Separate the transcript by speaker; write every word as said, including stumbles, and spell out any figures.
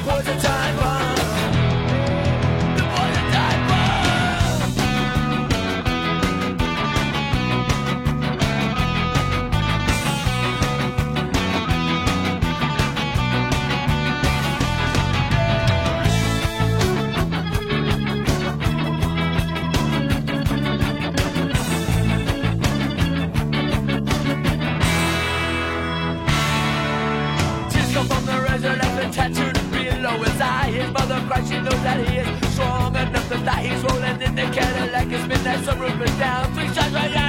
Speaker 1: boy's a time bomb. The boy's a time bomb. Tears come from the razor left and tattooed below his eye. His mother cries, she knows that he is strong enough to die. He's rolling in the Cadillac, it's midnight, so roof is down. Three shots right